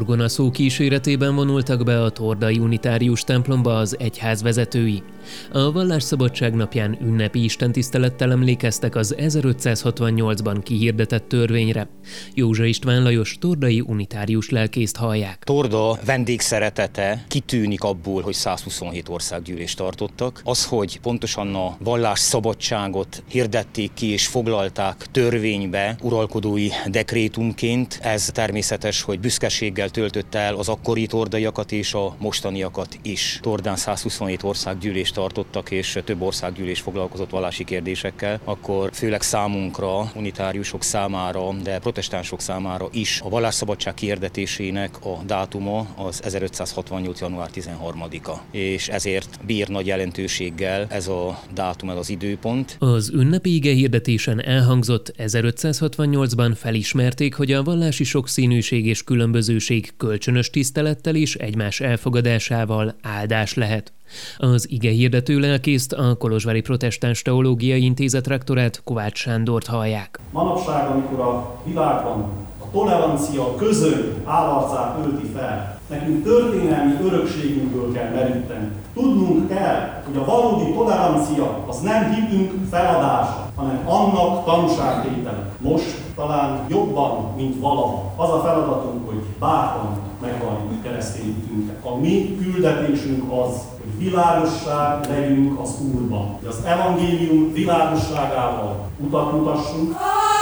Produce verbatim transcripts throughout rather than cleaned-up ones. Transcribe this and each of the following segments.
orgona szó kíséretében vonultak be a tordai unitárius templomba az egyház vezetői. A vallásszabadság napján ünnepi istentisztelettel emlékeztek az ezerötszázhatvannyolcban kihirdetett törvényre. Józsa István Lajos tordai unitárius lelkészt hallják. Torda vendégszeretete kitűnik abból, hogy százhuszonhét országgyűlést tartottak. Az, hogy pontosan a vallásszabadságot hirdették ki és foglalták törvénybe uralkodói dekrétumként, ez természetes, hogy büszkeséggel töltötte el az akkori tordaiakat és a mostaniakat is. Tordán százhuszonhét országgyűlést tartottak, és több országgyűlés foglalkozott vallási kérdésekkel, akkor főleg számunkra, unitáriusok számára, de protestánsok számára is a vallásszabadság kihirdetésének a dátuma az ezerötszázhatvannyolc. január tizenharmadika. És ezért bír nagy jelentőséggel ez a dátum, ez az időpont. Az ünnepi igehirdetésen elhangzott, ezerötszázhatvannyolcban felismerték, hogy a vallási sokszínűség és különbözőség kölcsönös tisztelettel és egymás elfogadásával áldás lehet. Az igehirdető lelkészt, a Kolozsvári Protestáns Teológiai Intézet rektorát, Kovács Sándort hallják. Manapság, amikor a világban a tolerancia közöny állarcát ölti fel, nekünk történelmi örökségünkből kell meríteni. Tudnunk kell, hogy a valódi tolerancia az nem hitünk feladása, hanem annak tanúságtétele. Most talán jobban, mint valaha. Az a feladatunk, hogy bátran megvalljuk keresztény hitünket. A mi küldetésünk az, hogy világossá legyünk az Úrban. Hogy az evangélium világosságával utat mutassunk.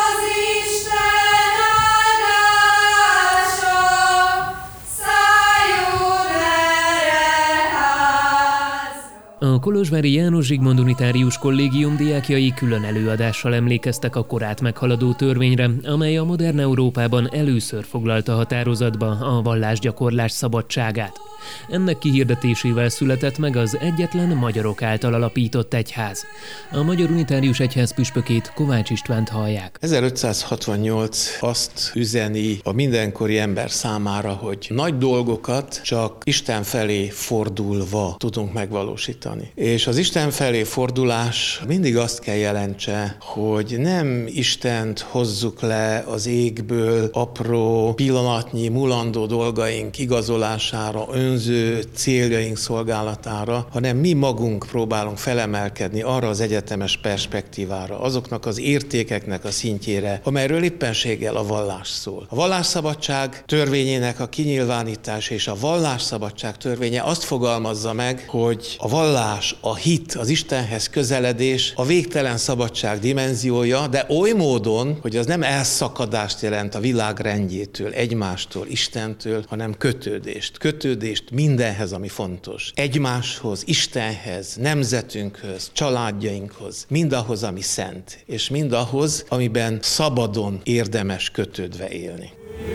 A kolozsvári János Zsigmond Unitárius Kollégium diákjai külön előadással emlékeztek a korát meghaladó törvényre, amely a modern Európában először foglalta határozatba a vallásgyakorlás szabadságát. Ennek kihirdetésével született meg az egyetlen magyarok által alapított egyház. A Magyar Unitárius Egyház püspökét, Kovács Istvánt hallják. ezerötszázhatvannyolc azt üzeni a mindenkori ember számára, hogy nagy dolgokat csak Isten felé fordulva tudunk megvalósítani. És az Isten felé fordulás mindig azt kell jelentse, hogy nem Istent hozzuk le az égből apró, pillanatnyi, mulandó dolgaink igazolására, önző céljaink szolgálatára, hanem mi magunk próbálunk felemelkedni arra az egyetemes perspektívára, azoknak az értékeknek a szintjére, amelyről éppenséggel a vallás szól. A vallásszabadság törvényének a kinyilvánítása és a vallásszabadság törvénye azt fogalmazza meg, hogy a vallás, a hit, az Istenhez közeledés a végtelen szabadság dimenziója, de oly módon, hogy az nem elszakadást jelent a világ rendjétől, egymástól, Istentől, hanem kötődést. Kötődést mindenhez, ami fontos. Egymáshoz, Istenhez, nemzetünkhöz, családjainkhoz, mindahhoz, ami szent, és mindahhoz, amiben szabadon érdemes kötődve élni.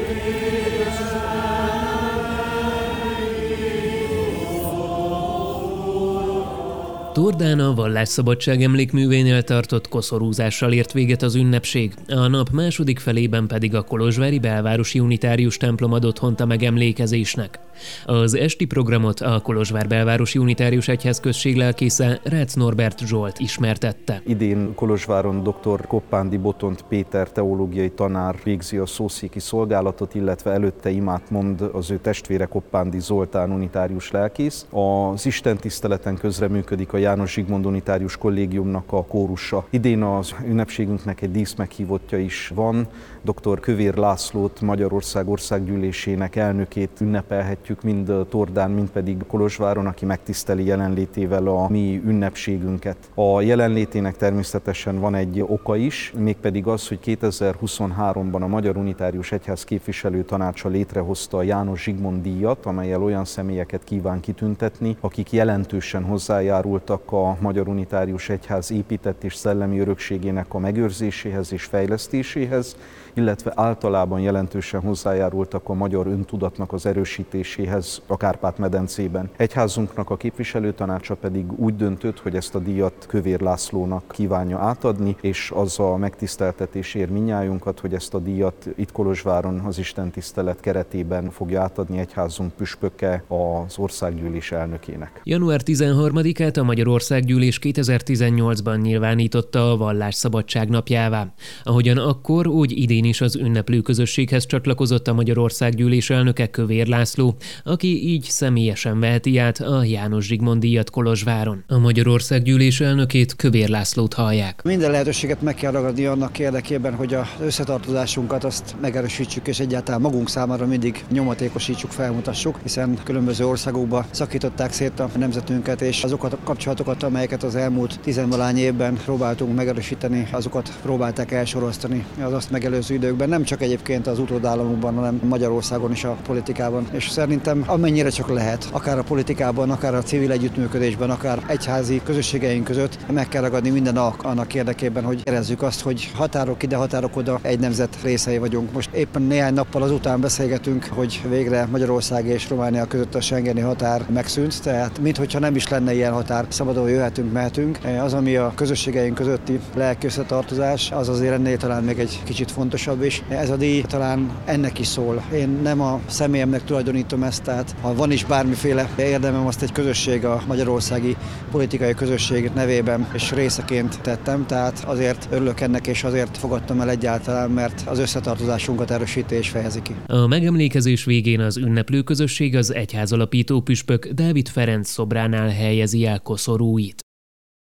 Tordán a vallásszabadság emlékművénél tartott koszorúzással ért véget az ünnepség, a nap második felében pedig a kolozsvári belvárosi unitárius templom adott hont a megemlékezésnek. Az esti programot a Kolozsvár belvárosi unitárius egyház község lelkésze, Rácz Norbert Zsolt ismertette. Idén Kolozsváron dr. Koppándi Botont Péter teológiai tanár végzi a szószéki szolgálatot, illetve előtte imát mond az ő testvére Koppándi Zoltán unitárius lelkész. Az istentiszteleten közreműködik a János Zsigmond Unitárius Kollégiumnak a kórusa. Idén az ünnepségünknek egy díszmeghívottja is van. dr. Kövér Lászlót, Magyarország országgyűlésének elnökét ünnepelhetjük mind Tordán, mind pedig Kolozsváron, aki megtiszteli jelenlétével a mi ünnepségünket. A jelenlétének természetesen van egy oka is, mégpedig az, hogy kétezer-huszonháromban a Magyar Unitárius Egyház képviselő tanácsa létrehozta a János Zsigmond díjat, amellyel olyan személyeket kíván kitüntetni, akik jelentősen hozzájárultak a Magyar Unitárius Egyház épített és szellemi örökségének a megőrzéséhez és fejlesztéséhez, illetve általában jelentősen hozzájárultak a magyar öntudatnak az erősítéséhez a Kárpát-medencében. Egyházunknak a képviselőtanácsa pedig úgy döntött, hogy ezt a díjat Kövér Lászlónak kívánja átadni, és az a megtiszteltetés ér mindnyájunkat, hogy ezt a díjat itt Kolozsváron az istentisztelet keretében fogja átadni egyházunk püspöke az országgyűlés elnökének. január tizenharmadikát a Magyar Országgyűlés kétezer-tizennyolcban nyilvánította a vallásszabadság napjává. Ahogyan akkor, úgy idén is az ünneplő közösséghez csatlakozott a Magyar Országgyűlés elnöke, Kövér László, aki így személyesen veheti át a János Zsigmond díjat Kolozsváron. A Magyar Országgyűlés elnökét, Kövér Lászlót hallják. Minden lehetőséget meg kell ragadni annak érdekében, hogy az összetartozásunkat azt megerősítsük, és egyáltalán magunk számára mindig nyomatékosítsuk, felmutassuk, hiszen különböző országokba szakították szét a nemzetünket, és azokat a kapcsolatokat, amelyeket az elmúlt tizenvalány évben próbáltunk megerősíteni, azokat próbálták elsorosztani az azt megelőző időkben, nem csak egyébként az utódállamokban, hanem Magyarországon is a politikában. És szerintem amennyire csak lehet, akár a politikában, akár a civil együttműködésben, akár egyházi közösségeink között meg kell ragadni minden annak érdekében, hogy érezzük azt, hogy határok ide, határok oda, egy nemzet részei vagyunk. Most éppen néhány nappal azután beszélgetünk, hogy végre Magyarország és Románia között a schengeni határ megszűnt, tehát minthogyha nem is lenne ilyen határ, szabadon jöhetünk, mehetünk. Az, ami a közösségeink közötti lelki összetartozás, az azért ennél talán még egy kicsit fontosabb, és ez a díj talán ennek is szól. Én nem a személyemnek tulajdonítom ezt, tehát ha van is bármiféle érdemem, azt egy közösség, a magyarországi politikai közösség nevében és részeként tettem, tehát azért örülök ennek, és azért fogadtam el egyáltalán, mert az összetartozásunkat erősíti és fejezi ki. A megemlékezés végén az ünneplő közösség az egyház alapító püspök Dávid Ferenc szobránál helyezi el koszorúit.